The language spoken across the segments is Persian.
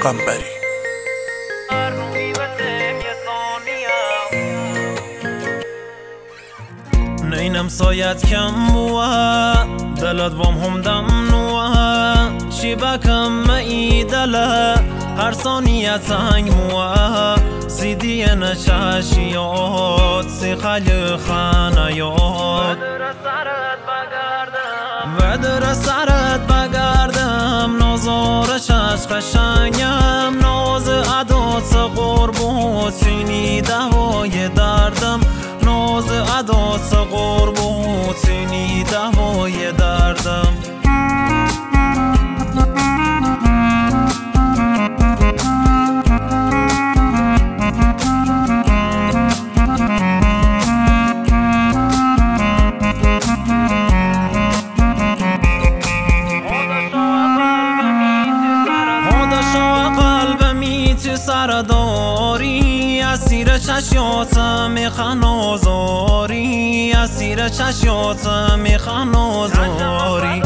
پیغمبری. نینم سایت کم بوه دلت وام هم دم نوه چی بکم ای دله هر ثانیه تنگ موه سیدی نچشیات سی خلی خانیات و در سرت بگردم نازار چشم قشنگم ناز عدات قربو تینی دوای دردم ناز عدات قربو تینی دوای دردم سرداری اسیر چشیاتم میخوان آزاری اسیر چشیاتم میخوان آزاری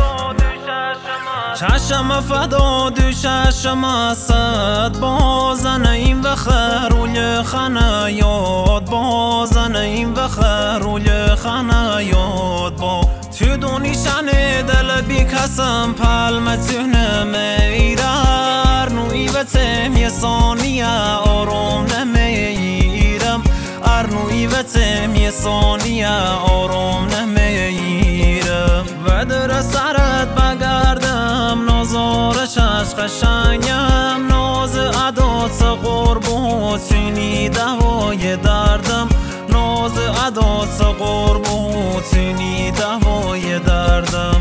چشم فدا دو چشم اسد بازن این و خروی خنیاد بازن این و خروی خنیاد با تو دونیشن دل بی کسم پلمتونه میرر نوی و تم یه ثانیه آروم نمیرم ارنوی و تم یه ثانیه آروم نمیرم و در سرت بگردم نازار چشم قشنگم ناز عدات قربو تینی دوای دردم ناز عدات قربو تینی دوای دردم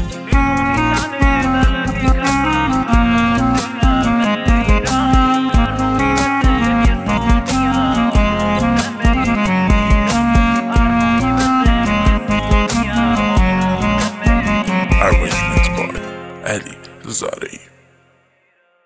Arrangement by Ali Zari.